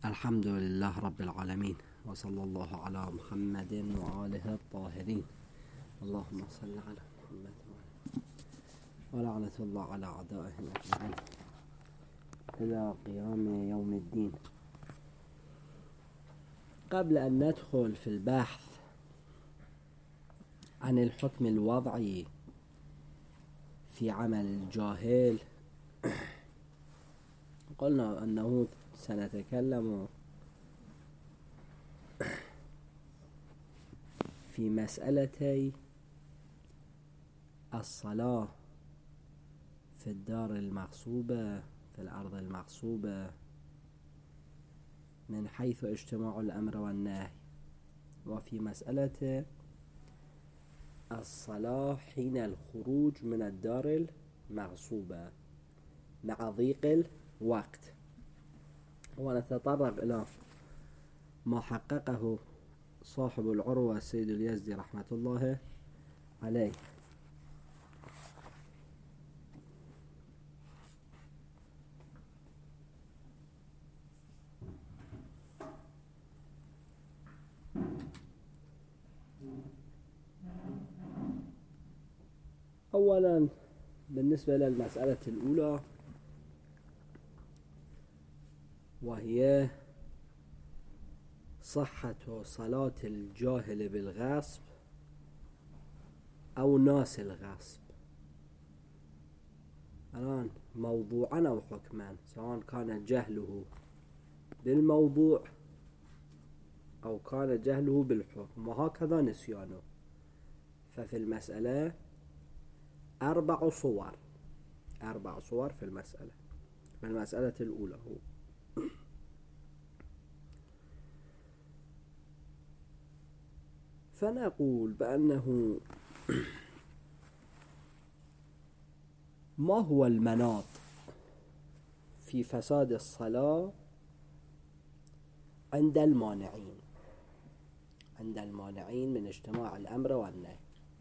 الحمد لله رب العالمين، وصلى الله على محمد وآله الطاهرين. اللهم صل على محمد ولعنة الله على أعدائهم أجمعين إلى قيام يوم الدين. قبل أن ندخل في البحث عن الحكم الوضعي في عمل الجاهل، قلنا أنه سنتكلم في مسألتي الصلاة في الدار المغصوبة، في الأرض المغصوبة، من حيث اجتماع الأمر والنهي، وفي مسألة الصلاة حين الخروج من الدار المغصوبة مع ضيق الوقت. ونتطرق إلى ما حققه صاحب العروة السيد اليزدي رحمة الله عليه. أولا بالنسبة للمسألة الأولى، وهي صحة صلاة الجاهل بالغصب أو ناس الغصب. الآن موضوعا أو حكما، سواء كان جهله بالموضوع أو كان جهله بالحكم، وهكذا نسيانه. ففي المسألة أربع صور في المسألة الأولى. فنقول بأنه ما هو المناط في فساد الصلاة عند المانعين من اجتماع الأمر والنهي.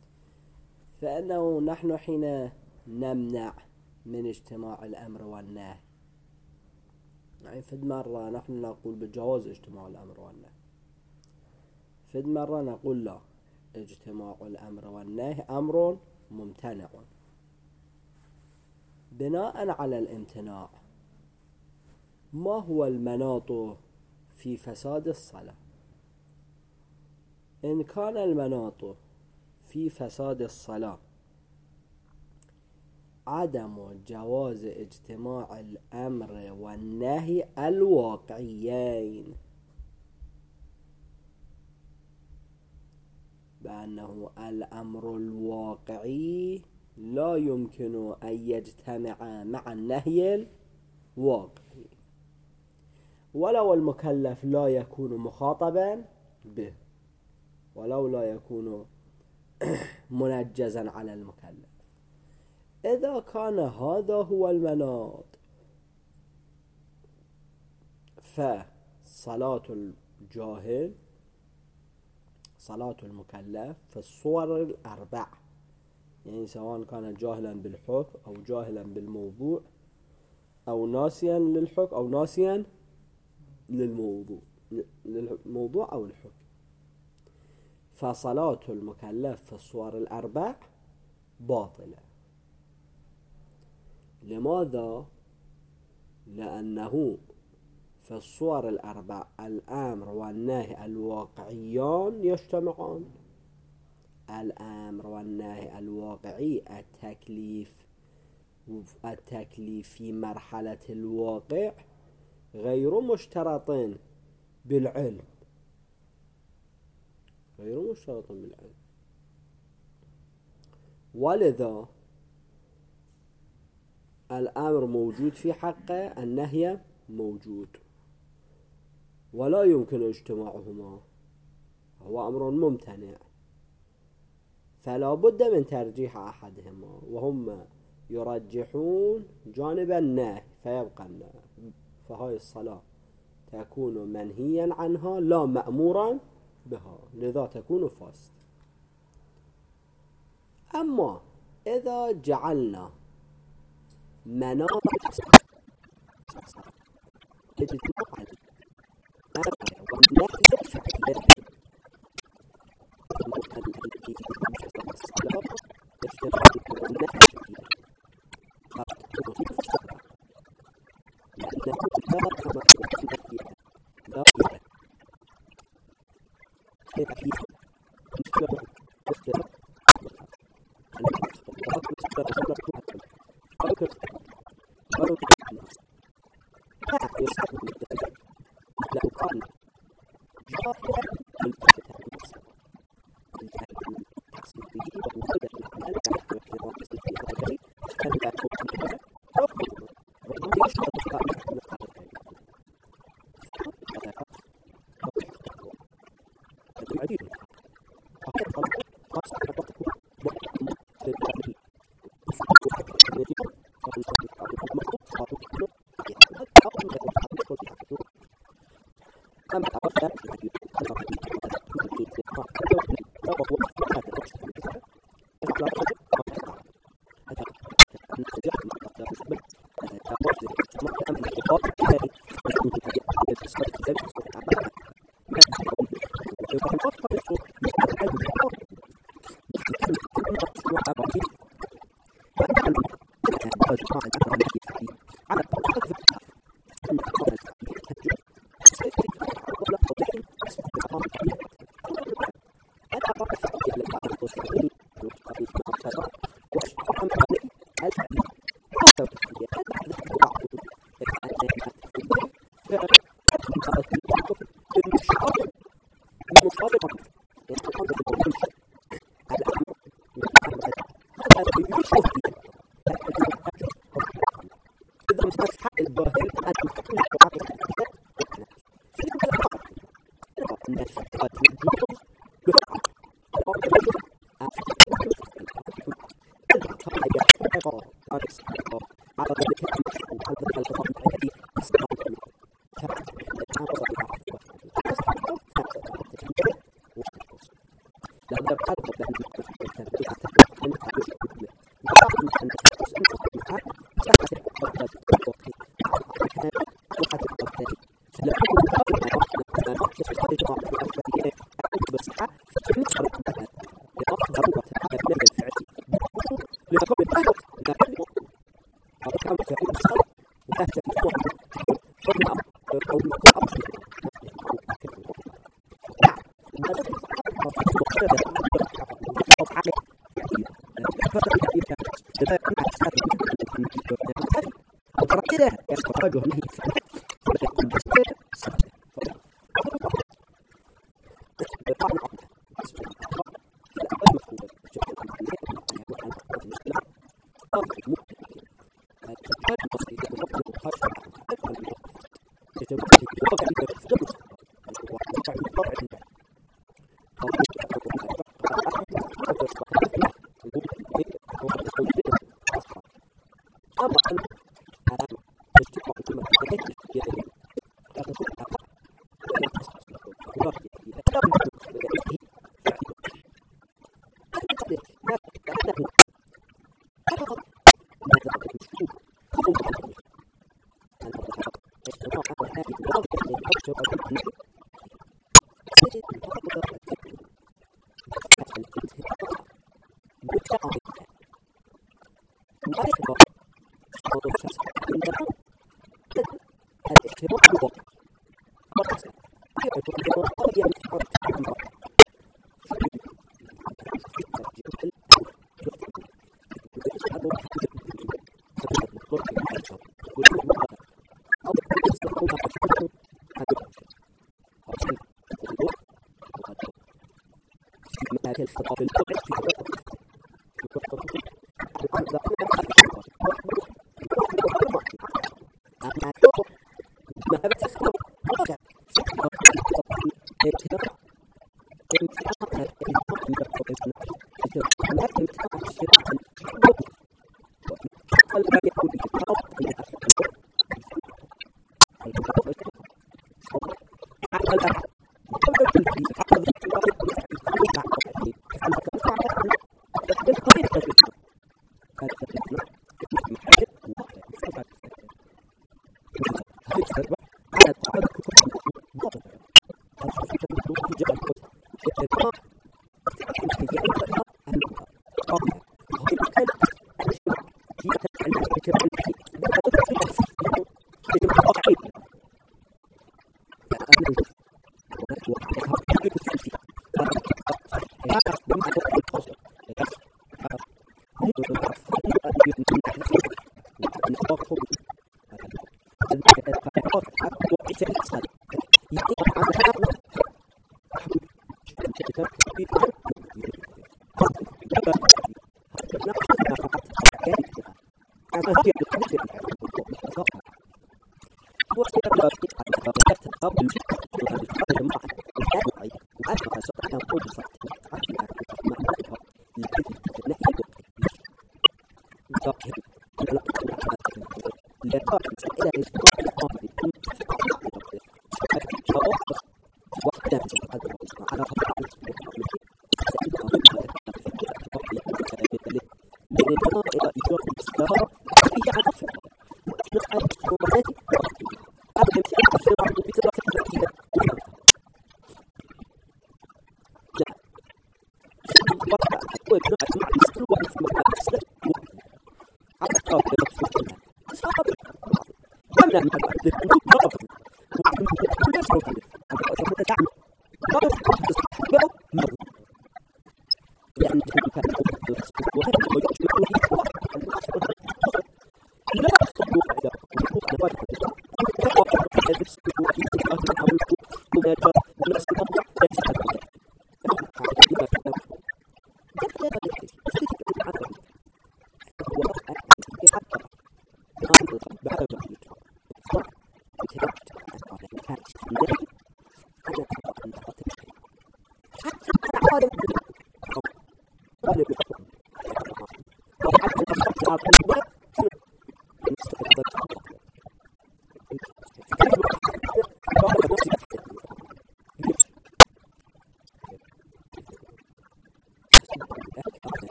فإنه نحن حين نمنع من اجتماع الأمر والنهي، يعني في مرة نحن نقول بجواز اجتماع الأمر والنهي، في مرة نقول لا، اجتماع الأمر والنهي أمر ممتنع. بناء على الامتناع، ما هو المناط في فساد الصلاة؟ إن كان المناط في فساد الصلاة عدم جواز اجتماع الأمر والنهي الواقعيين، بأنه الأمر الواقعي لا يمكن أن يجتمع مع النهي الواقعي، ولو المكلف لا يكون مخاطبا به، ولو لا يكون منجزا على المكلف. إذا كان هذا هو المناط، فصلاة الجاهل، صلاة المكلف في الصور الأربع، يعني سواء كان جاهلا بالحكم أو جاهلا بالموضوع أو ناسيا للحكم أو ناسيا للموضوع أو الحكم، فصلاة المكلف في الصور الأربع باطلة. لماذا؟ لأنه في الصور الأربع الأمر والنهي الواقعيان يجتمعان. الأمر والنهي الواقعي، التكليف في مرحلة الواقع غير مشترط بالعلم، ولذا الأمر موجود في حقه، النهي موجود، ولا يمكن اجتماعهما، هو أمر ممتنع، فلا بد من ترجيح أحدهما، وهم يرجحون جانب النهي فيبقى النهي، فهاي الصلاة تكون منهيا عنها لا مأمورا بها، لذا تكون فاسد. أما إذا جعلنا مناط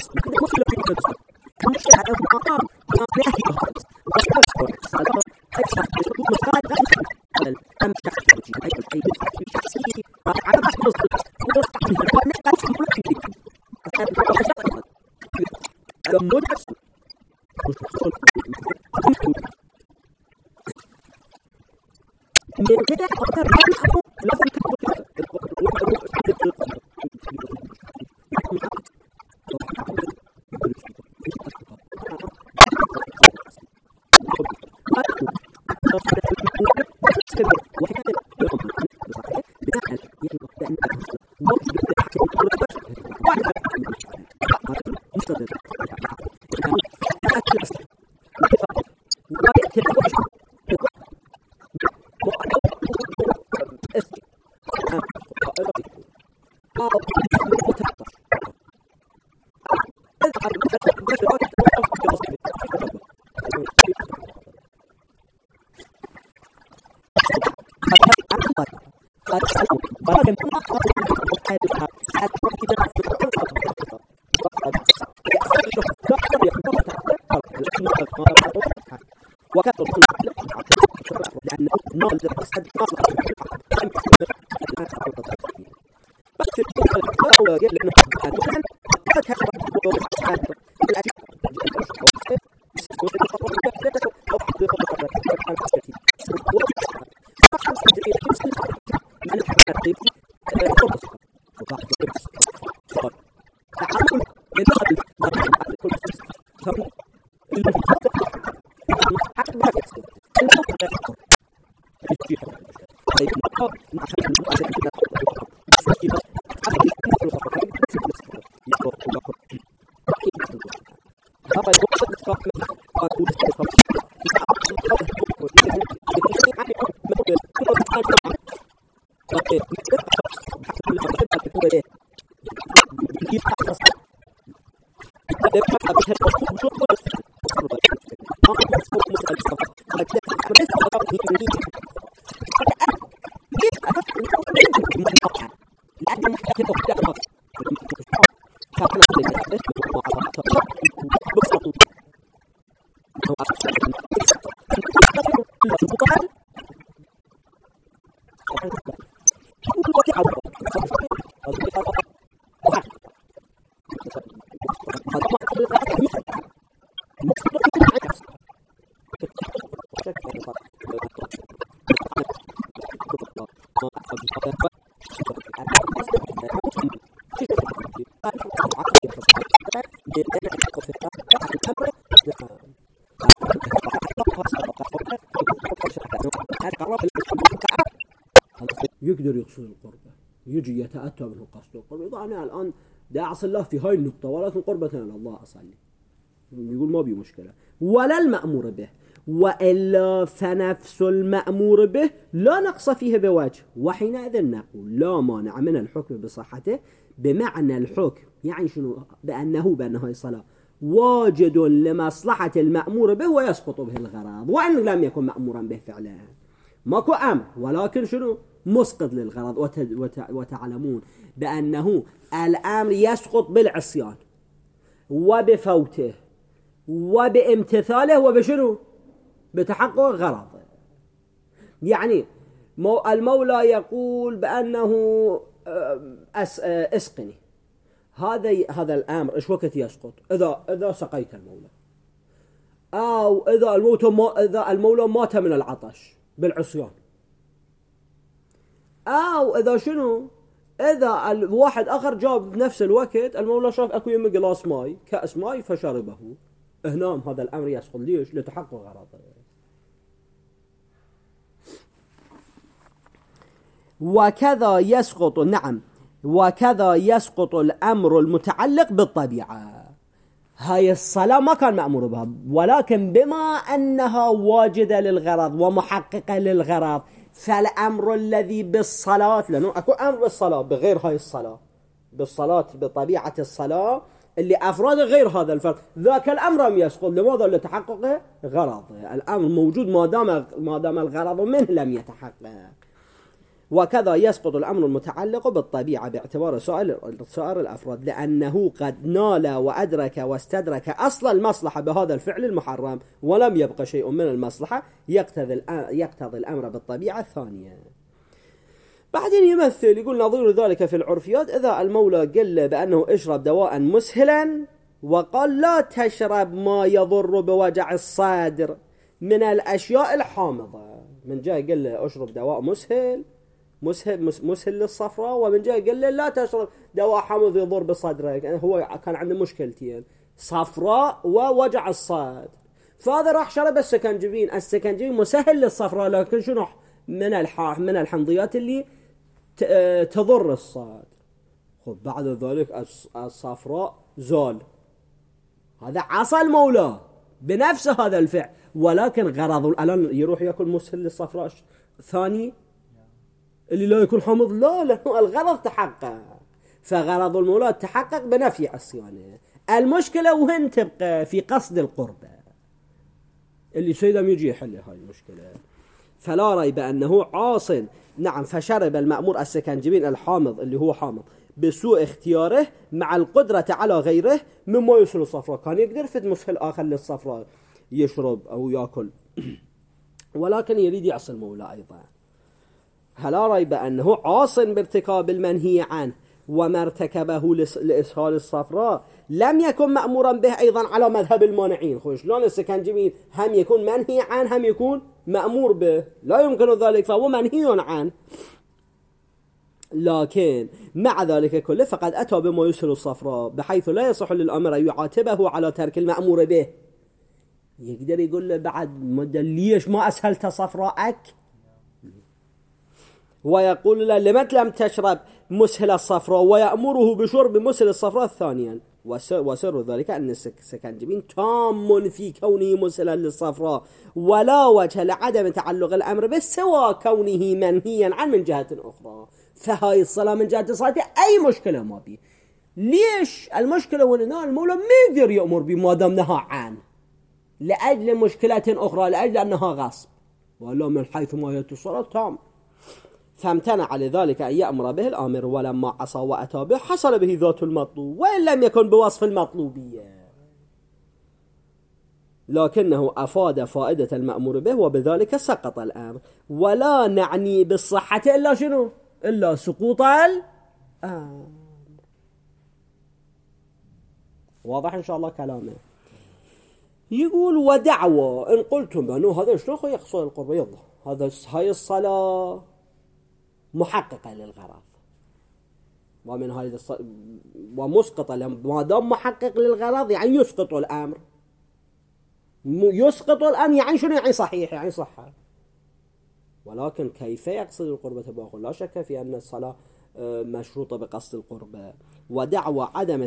يقدر يقصد القربة، يجي يتأتى منه قصد القربة. أنا الآن دا أعصي الله في هاي النقطة، ولكن قربة أنا الله أصلي، يقول ما بي مشكلة. ولا المأمور به، وإلا فنفس المأمور به لا نقص فيه بوجه، وحينئذ نقول لا مانع من الحكم بصحته، بمعنى الحكم يعني شنو؟ بأنه هاي الصلاة واجد لمصلحة المأمور به ويسقط به الغرض، وإن لم يكن مأمورا به فعلا ماكو أمر، ولكن شنو؟ مسقط للغرض. وتعلمون بأنه الأمر يسقط بالعصيان وبفوته وبامتثاله وبشنو؟ بتحقق غرض. يعني المولى يقول بأنه اسقني، هذا الأمر إيش وقت يسقط؟ إذا سقيت المولى، أو إذا المولى مات من العطش بالعصيان، أو إذا شنو؟ إذا الواحد آخر جاب بنفس الوقت المولى شاف أكو يم جلاس ماي، كأس ماي فشربه، هنا هذا الأمر يسقط. ليش؟ لتحقق غرضه. وكذا يسقط، نعم، وكذا يسقط الأمر المتعلق بالطبيعة. هاي الصلاة ما كان مأمور بها، ولكن بما أنها واجدة للغرض ومحققة للغرض، فالأمر الذي بالصلاة، لأنه أكو أمر بالصلاة بغير هاي الصلاة، بالصلاة بطبيعة الصلاة اللي أفراد غير هذا الفرد، ذاك الأمر لم يسقط. لماذا؟ لتحقق غرض. الأمر موجود ما دام الغرض منه لم يتحقق. وكذا يسقط الأمر المتعلق بالطبيعة باعتبار سائر الأفراد، لأنه قد نال وأدرك واستدرك أصل المصلحة بهذا الفعل المحرم، ولم يبقى شيء من المصلحة يقتضي الأمر بالطبيعة الثانية. بعدين يمثل يقول نظير ذلك في العرفيات: إذا المولى قل بأنه اشرب دواء مسهلا وقال لا تشرب ما يضر بوجع الصدر من الأشياء الحامضة، من جاء قال له اشرب دواء مسهل للصفراء، ومن جاء قال له لا تشرب دواء حامض يضر بصدرك. هو كان عنده مشكلتين، صفراء ووجع الصدر، فهذا راح شرب السكنجبين. السكنجبين مسهل للصفراء، لكن شنو من الحمضيات اللي تضر الصدر. خب بعد ذلك الصفراء زال، هذا عصى المولى بنفس هذا الفعل، ولكن غرضه الآن يروح يأكل مسهل للصفراء ثاني اللي لا يكون حامض، لا الغرض تحقق، فغرض المولى تحقق بنفي عصيانه. المشكلة وين تبقى؟ في قصد القربة اللي سيدم يجي يحل هاي المشكلة. فلا ريب أنه عاص، نعم، فشرب المأمور السكنجبين الحامض اللي هو حامض بسوء اختياره مع القدرة على غيره مما يسهل الصفراء. كان يقدر في مسهل آخر للصفراء يشرب أو يأكل، ولكن يريد يعصي المولى أيضا. فلا ريب أنه عاص بارتكاب المنهي عنه، وما ارتكبه لإسهال الصفراء لم يكن مأمورا به أيضا على مذهب المانعين. خوش لون السكنجبين هم يكون منهي عنه هم يكون مأمور به، لا يمكن ذلك، فهو منهي عنه. لكن مع ذلك كله فقد أتى بما يسهل الصفراء، بحيث لا يصح للأمر أن يعاتبه على ترك المأمور به. يقدر يقول له بعد مدة ليش ما أسهلت صفراءك، ويقول له لمت لم تشرب مسهل الصفراء، ويأمره بشرب مسهل الصفراء ثانيا. وسر ذلك أن السكنجبين تام في كونه مسهلا للصفراء، ولا وجه لعدم تعلق الأمر به سوى كونه منهيا عن من جهة أخرى. فهاي الصلاة من جهة الصلاة أي مشكلة ما بي. ليش المشكلة؟ وأنه المولى ما يقدر يأمر بما دام نهى عنه لأجل مشكلة أخرى، لأجل أنها غصب، ولا من حيث ما هي الصلاة تام. فامتنع لذلك أن يأمر به الآمر، ولما عصى وأتى به حصل به ذات المطلوب، وإن لم يكن بوصف المطلوبية، لكنه أفاد فائدة المأمور به، وبذلك سقط الأمر. ولا نعني بالصحة إلا شنو؟ إلا سقوط الأمر. واضح إن شاء الله كلامه. يقول ودعوة إن قلتم بأنه هذا شنو يقصد القرب، يلا هاي الصلاة محققة للغرض، ومن هذه ومسقطة ما دام محقق للغرض يعني يسقط الأمر. يسقط الأمر يعني شنو؟ يعني صحيح، يعني صحة. ولكن كيف يقصد القربة باقول؟ لا شك في أن الصلاة مشروطة بقصد القربة. ودعوى عدم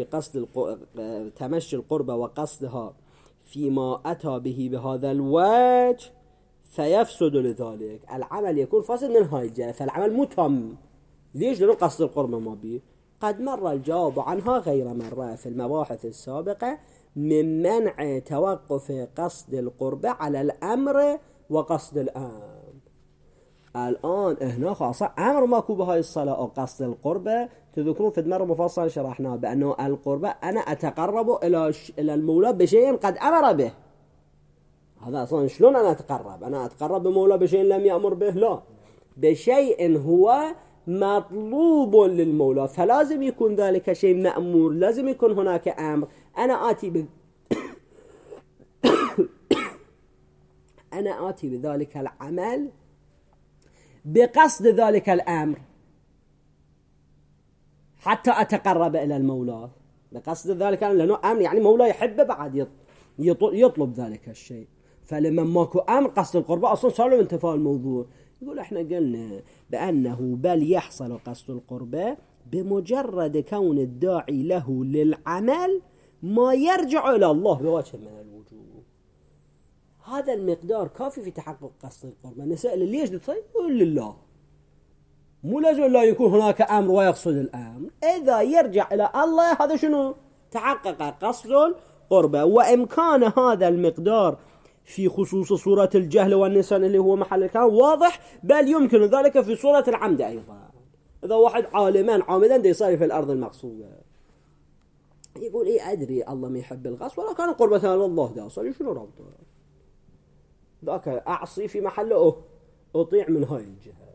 تمشي القربة وقصدها فيما أتى به بهذا الوجه فيفسد لذلك، العمل يكون فاسد من هاي الجهة، فالعمل متم. ليش؟ لأنه قصد القربة ما بيه. قد مر الجواب عنها غير مرة في المباحث السابقة من منع توقف قصد القربة على الأمر وقصد الأمر. الآن هنا خاصة أمر ماكو بهاي الصلاة أو قصد القربة. تذكرون في المرة مفصل شرحناه بأنه القربة أنا أتقرب إلى المولى بشيء قد أمر به. هذا أصلا شلون أنا أتقرب؟ أنا أتقرب بمولى بشيء لم يأمر به؟ لا، بشيء هو مطلوب للمولى، فلازم يكون ذلك شيء مأمور، لازم يكون هناك أمر. أنا آتي بذلك العمل بقصد ذلك الأمر حتى أتقرب إلى المولى بقصد ذلك، لأنه أمر يعني مولى يحبه بعد يطلب ذلك الشيء. فلما ماكو أمر قصد القربة أصلا صار له انتفاء الموضوع. يقول احنا قلنا بأنه بل يحصل قصد القربة بمجرد كون الداعي له للعمل ما يرجع إلى الله بوجه من الوجوه. هذا المقدار كافي في تحقق قصد القربة. نسأل ليش تصير؟ يقول لله، مو لازم لا يكون هناك أمر ويقصد الأمر. إذا يرجع إلى الله هذا شنو؟ تحقق قصد القربة. وإمكان هذا المقدار في خصوص صورة الجهل والنسيان اللي هو محل الكلام واضح، بل يمكن ذلك في صورة العمد أيضا. إذا واحد عالمان عامدا دي يصلي في الأرض المغصوبة يقول إيه أدري الله ما يحب الغصب ولا كان قربة الله ده أصلي شنو ربطه ذاك أعصي في محله أطيع من هاي الجهة.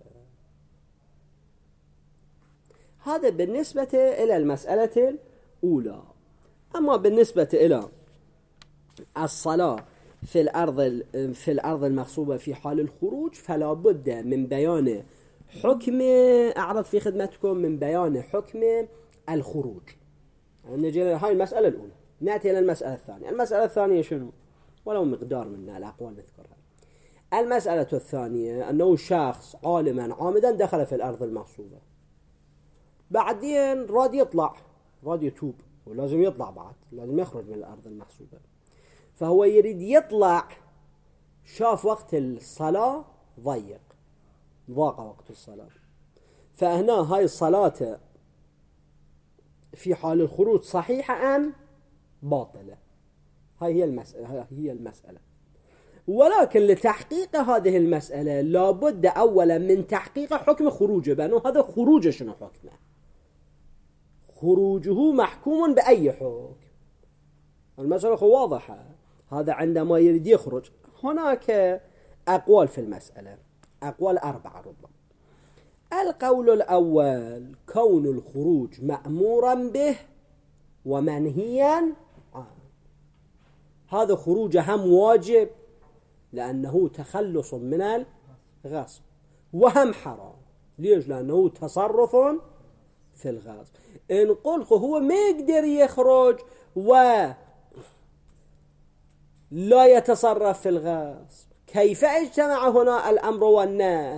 هذا بالنسبة إلى المسألة الأولى. أما بالنسبة إلى الصلاة في الأرض المغصوبة في حال الخروج فلا بد من بيان حكم أعرض في خدمتكم من بيان حكم الخروج. نجي هاي المسألة الأولى. نأتي إلى المسألة الثانية. المسألة الثانية شنو؟ ولو مقدار من الأقوال نذكرها. المسألة الثانية أنه شخص عالما عامدا دخل في الأرض المغصوبة، بعدين راد يطلع، راد يتوب، ولازم يطلع بعد، لازم يخرج من الأرض المغصوبة، فهو يريد يطلع، شاف وقت الصلاة ضاق وقت الصلاة، فهنا هاي الصلاة في حال الخروج صحيحة أم باطلة؟ هاي هي المسألة. ولكن لتحقيق هذه المسألة لابد أولا من تحقيق حكم خروجه، بأنه هذا خروجه شنو حكمه؟ خروجه محكوم بأي حكم؟ المسألة واضحة. هذا عندما يريد يخرج هناك أقوال في المسألة، أقوال 4 ربما. القول الأول كون الخروج مأمورا به ومنهيا عنه، هذا خروج هم واجب لأنه تخلص من الغصب، وهم حرام. ليش؟ لأنه تصرف في الغصب. إن قلت هو ما يقدر يخرج ولا يتصرف في الغصب، كيف اجتمع هنا الأمر والنهي؟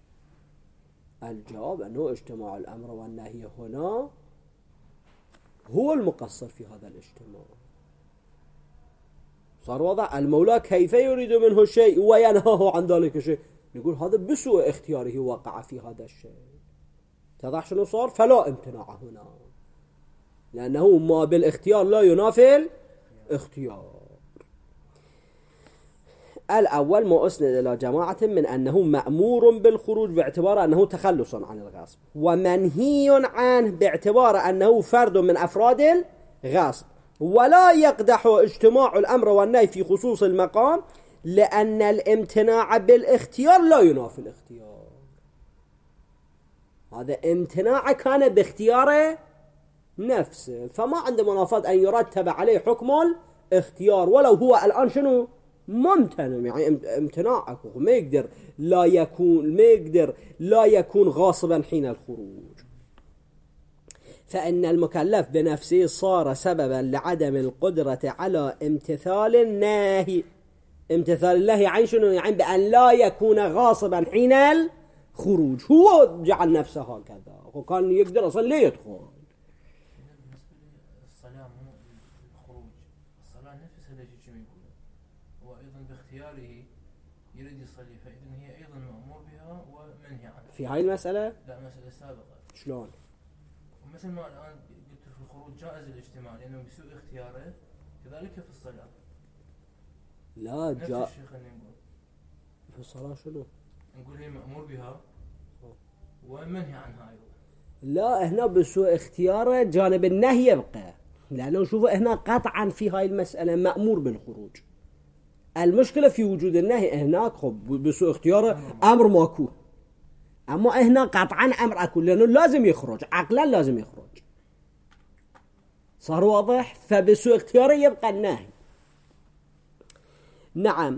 الجواب أنه اجتماع الأمر والنهي هنا هو المقصر في هذا الاجتماع. صار وضع المولى كيف يريد منه شيء وينهاه عن ذلك الشيء، نقول هذا بسوء اختياره وقع في هذا الشيء. تضح شنو صار؟ فلا امتناع هنا، لأنه ما بالاختيار لا ينافي الاختيار. الأول ما أسند إلى جماعة من أنه مأمور بالخروج باعتبار أنه تخلص عن الغصب، ومنهي عنه باعتبار أنه فرد من أفراد الغصب، ولا يقدح اجتماع الأمر والنهي في خصوص المقام، لأن الامتناع بالاختيار لا ينافي الاختيار. هذا امتناع كان باختيار نفسه، فما عنده منافاة أن يرتب عليه حكم الاختيار، ولو هو الآن شنو ممتنع، يعني امتناعك ما يقدر لا يكون غاصبا حين الخروج. فإن المكلف بنفسه صار سببا لعدم القدرة على امتثال النهي. امتثال الله عن شنو؟ يعني بأن لا يكون غاصبا حين الخروج. هو جعل نفسه هكذا، وكان يقدر أصلا لا يدخل. الصلاة مو الخروج، الصلاة نفسها اللي يجي يقول هو أيضا باختياره يريد يصلي، فإذن هي أيضا مأمور بها ومنهي عنها. في هاي المسألة؟ لا، مسألة سابقة. شلون؟ مثل ما الآن قلت في الخروج جائز الاجتماع لأنه بسوء اختياره، كذلك في الصلاة. لا نفس الشيخ اللي نقول في الصلاة شنو؟ نقول هي مأمور بها ومنهي عنها أيضا. لا، هنا بسوء اختياره جانب النهي يبقى، لأنه شوفوا هنا قطعا في هاي المسألة مأمور بالخروج. المشكلة في وجود النهي، هناك خب بسوء اختياره أمر ماكو، أما هنا قطعا أمر أكو، لأنه لازم يخرج عقلا، لازم يخرج. صار واضح؟ فبسوء اختياره يبقى النهي. نعم،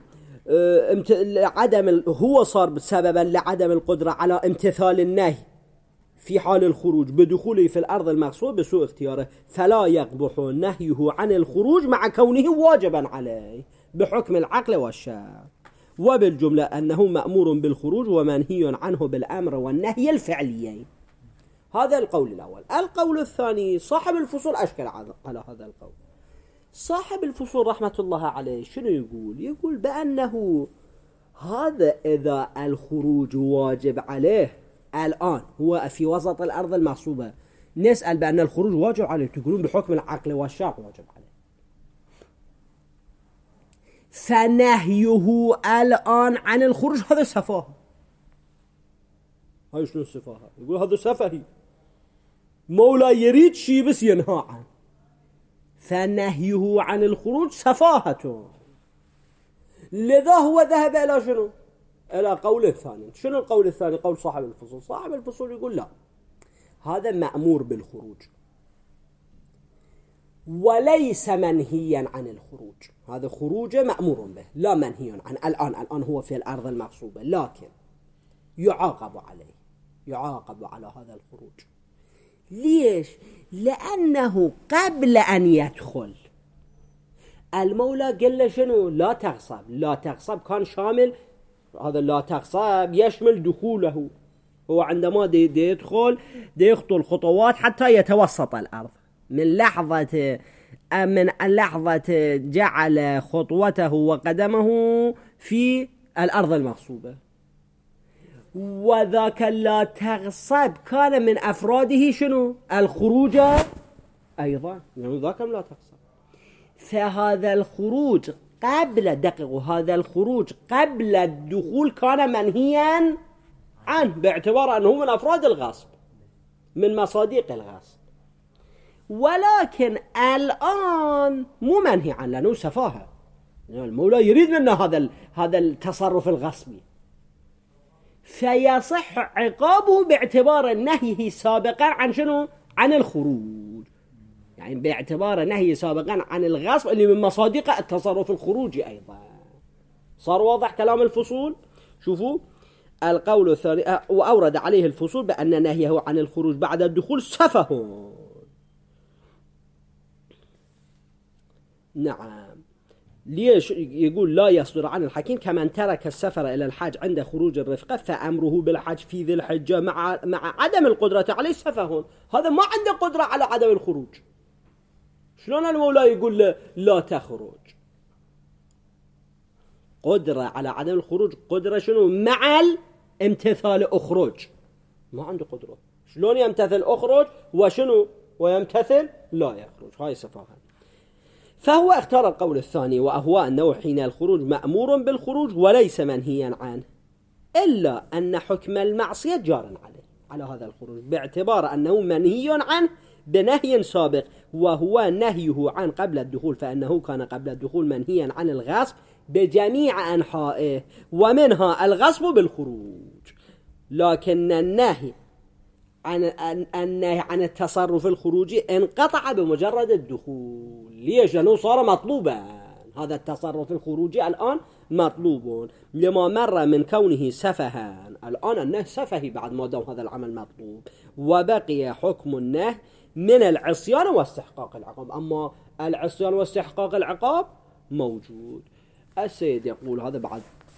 هو صار سببا لعدم القدرة على امتثال النهي في حال الخروج بدخوله في الأرض المغصوبة بسوء اختياره، فلا يقبح نهيه عن الخروج مع كونه واجبا عليه بحكم العقل والشرع. وبالجملة أنه مأمور بالخروج ومنهي عنه بالأمر والنهي الفعليين. هذا القول الأول. القول الثاني صاحب الفصول أشكل على هذا القول. صاحب الفصول رحمة الله عليه شنو يقول؟ يقول بأنه هذا إذا الخروج واجب عليه الآن هو في وسط الأرض المغصوبة، نسأل بأن الخروج واجب عليه، تقولون بحكم العقل والشرع واجب عليه. فنهيه الآن عن الخروج هذا سفاه. هاي شنو السفاهة؟ يقول هذا سفهي، مولا يريد شيء بس ينهى عنه، فنهيه عن الخروج سفاهة. لذا هو ذهب إلى شنو؟ إلى قول الثاني. شنو القول الثاني؟ قول صاحب الفصول. صاحب الفصول يقول لا، هذا مأمور بالخروج وليس منهيا عن الخروج، هذا خروجه مأمور به لا منهي عنه. الآن هو في الأرض المغصوبة، لكن يعاقب عليه، يعاقب على هذا الخروج. ليش؟ لأنه قبل أن يدخل المولى قال له شنو؟ لا تغصب. لا تغصب كان شامل، هذا لا تغصب يشمل دخوله. هو عندما يدخل يخطو الخطوات حتى يتوسط الأرض، من لحظة جعل خطوته وقدمه في الأرض المغصوبة. وذاك لا تغصب كان من أفراده شنو؟ الخروج أيضا، يعني ذاك لا تغصب. فهذا الخروج قبل هذا الخروج قبل الدخول كان منهيا عنه، باعتبار أنه من أفراد الغصب، من مصادق الغصب. ولكن الآن مو منهي عنه لأنه سفاهة، يعني المولى يريد منا هذا التصرف الغصبي، فيصح عقابه باعتبار نهيه سابقا عن شنو؟ عن الخروج، يعني باعتبار نهيه سابقا عن الغصب اللي من مصادق التصرف الخروجي أيضا. صار واضح كلام الفصول؟ شوفوا القول الثاني، وأورد عليه الفصول بأن نهيه عن الخروج بعد الدخول سفه. نعم. ليش؟ يقول لا يصدر عن الحكيم كمن ترك السفر إلى الحج عند خروج الرفقة فأمره بالحج في ذي الحجة مع عدم القدرة عليه سفه. هذا ما عنده قدرة على عدم الخروج، شلون المولى يقول له لا تخرج؟ قدرة على عدم الخروج، قدرة شنو؟ مع الامتثال أخرج، ما عنده قدرة. شلون يمتثل أخرج وشنو ويمتثل لا يخرج؟ هاي سفاهة. فهو اختار القول الثاني، وهو أنه حين الخروج مأمور بالخروج وليس منهيا عنه، إلا أن حكم المعصية جار عليه على هذا الخروج باعتبار أنه منهي عنه بنهي سابق، وهو نهيه عن قبل الدخول، فإنه كان قبل الدخول منهيا عن الغصب بجميع أنحائه ومنها الغصب بالخروج. لكن النهي عن التصرف الخروجي انقطع بمجرد الدخول. ليش؟ لأنه صار مطلوبا، هذا التصرف الخروجي الآن مطلوب لما مر من كونه سفها. الآن النهي سفهي بعد ما دام هذا العمل مطلوب، وبقي حكم النهي من العصيان واستحقاق العقاب. أما العصيان واستحقاق العقاب موجود. السيد يقول هذا بعد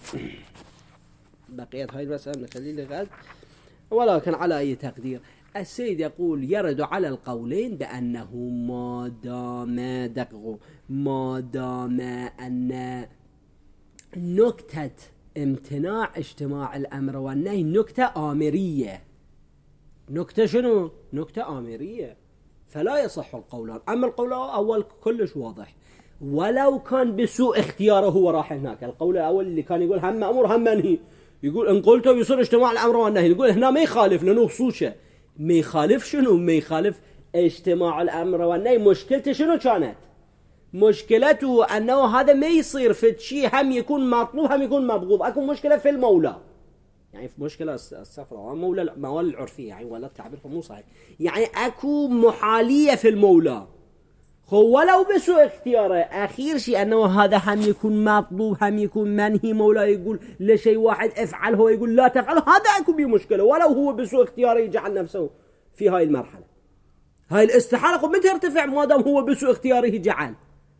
بقيت هاي المسألة نخليه لغد، ولكن على أي تقدير السيد يقول يرد على القولين بأنه ما دام أن نكتة امتناع اجتماع الأمر والنهي نكتة آمرية. نكتة شنو؟ نكتة آمرية، فلا يصح القولان. أما القول الأول كلش واضح، ولو كان بسوء اختياره هو راح هناك. القول الأول اللي كان يقول هم أمر هم منهي، يقول إن قلته يصير اجتماع الأمر والنهي، يقول هنا ما يخالف لأنه خصوصه. ما يخالف شنو؟ ما يخالف اجتماع الأمر والنهي. مشكلته شنو كانت؟ مشكلته أنه هذا ما يصير في شيء هم يكون مطلوب هم يكون مبغوض. أكو مشكلة في المولى، يعني في مشكلة السفرة مولى موال العرفية، يعني ولا التعبير مو صحيح، يعني أكو محالية في المولى. ولو بسوء اختياره أخير شيء أنه هذا هم يكون مطلوب هم يكون منهي، مولا يقول لشيء واحد افعله هو يقول لا تفعله، هذا أكو بيه مشكلة. ولو هو بسوء اختياره يجعل نفسه في هاي المرحلة، هاي الاستحالة خب متى يرتفع ما دام هو بسوء اختياره جعل.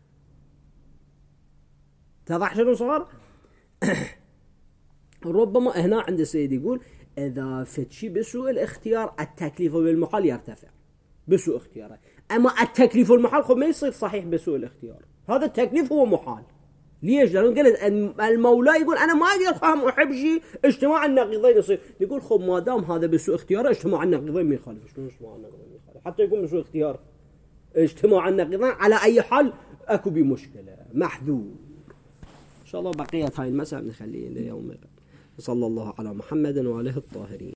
تضح شنو صار؟ ربما هنا عند السيد يقول إذا فتشي بسوء الاختيار التكليف بالمحال يرتفع بسوء اختياره، أما التكليف والمحال خب ما يصير صحيح بسوء الاختيار. هذا التكليف هو محال. ليش؟ لأنه قلت المولى يقول أنا ما أقدر أفهم أحب شيء اجتماع النقيضين يصير. يقول خب ما دام هذا بسوء اختياره اجتماع النقيضين ما يخالف. شنو اجتماع النقيضين ما يخالف؟ حتى يكون بسوء اختيار اجتماع النقيضين على أي حال أكو بمشكلة محذور. إن شاء الله بقية هاي المسألة نخليه ليوم غد. صلى الله على محمد وآله الطاهرين.